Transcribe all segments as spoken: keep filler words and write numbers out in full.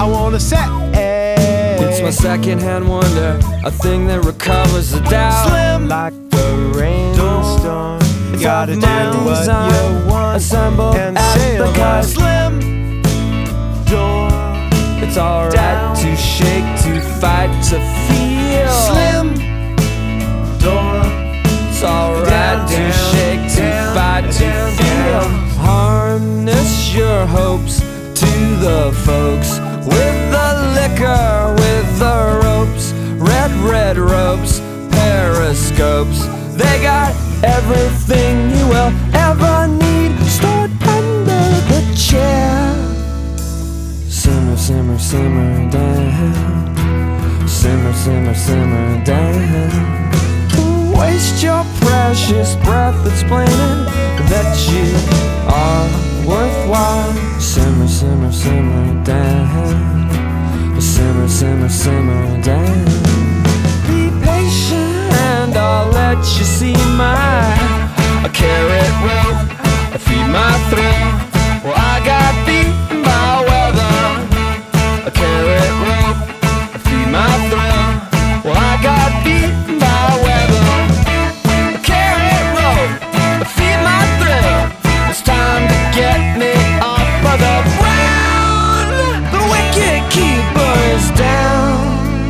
wanna say it's my second-hand wonder, a thing that recovers the doubt. Slim like the rainstorm. You gotta do what you want, assemble and at sail the kite. Slim door. It's alright down, to shake, to fight, to feel. Slim door. It's alright Down, to down, shake, to down, fight, to down, feel. down. Harness your hopes to the folks with the liquor, with the ropes, red, red ropes, periscopes. They got everything you will ever need stored under the chair. Simmer, simmer, simmer down. Simmer, simmer, simmer down. Waste your precious breath explaining that you are worthwhile. Simmer, simmer, simmer down. Simmer, simmer, simmer down. Be patient and I'll let you see my a carrot rope, feed my thrill. Well, I got beaten by weather. A carrot rope, feed my thrill. Well, I got beaten by weather. A carrot rope, feed my thrill. It's time to get me off of the ground. The wicked keeper is down.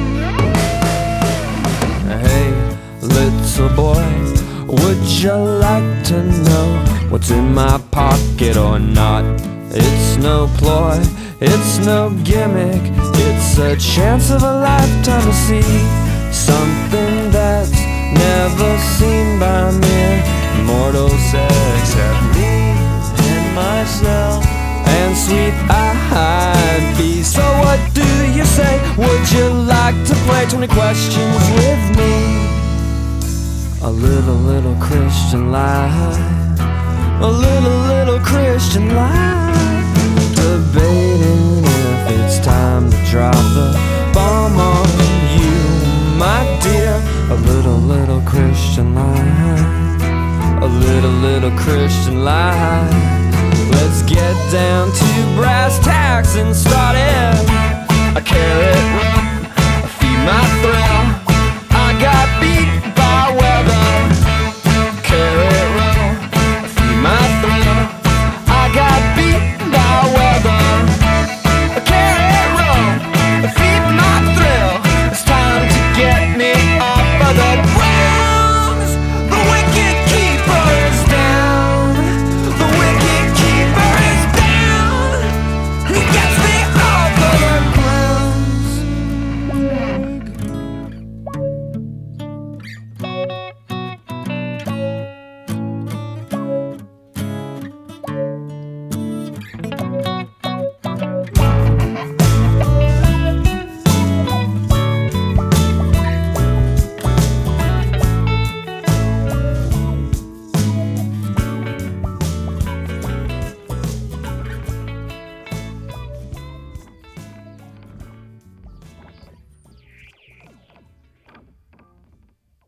Hey, little boy, would you like to know what's in my pocket or not? It's no ploy, it's no gimmick. It's a chance of a lifetime to see something that's never seen by mere mortals except me and myself and sweet-eyed bees. So what do you say? Would you like to play twenty questions with me? A little, little Christian life, a little, little Christian life, debating if it's time to drop the bomb on you, my dear. A little, little Christian life, a little, little Christian life. Let's get down to brass tacks and start it.